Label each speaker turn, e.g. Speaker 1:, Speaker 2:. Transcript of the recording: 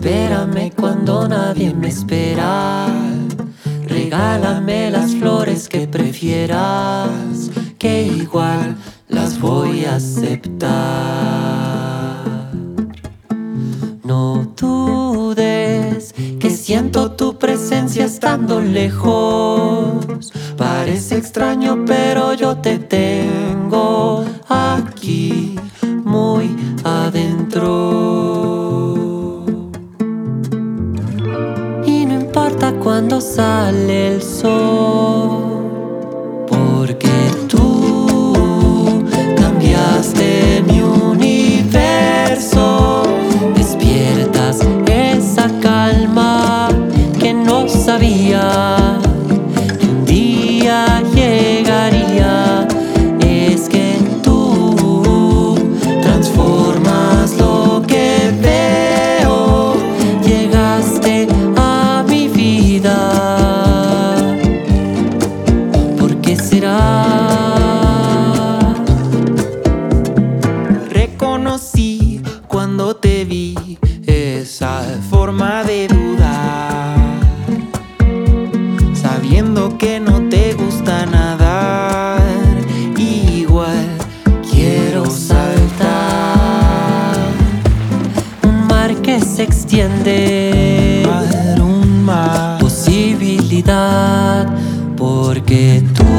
Speaker 1: Espérame cuando nadie me espera. Regálame las flores que prefieras, que igual las voy a aceptar. No dudes que siento tu presencia estando lejos. Parece extraño, pero yo te tengo aquí, muy adentro. Y no importa cuando sale el sol, porque tú cambiaste mi universo. Despiertas esa calma que no sabía que un día llegaría. Es que tú transformas lo que veo. Llegaste a mi vida. ¿Por qué será? Reconocí cuando te vi esa forma de dudar, sabiendo que no te gusta nadar. Igual quiero saltar un mar que se extiende, un mar, posibilidad, porque tú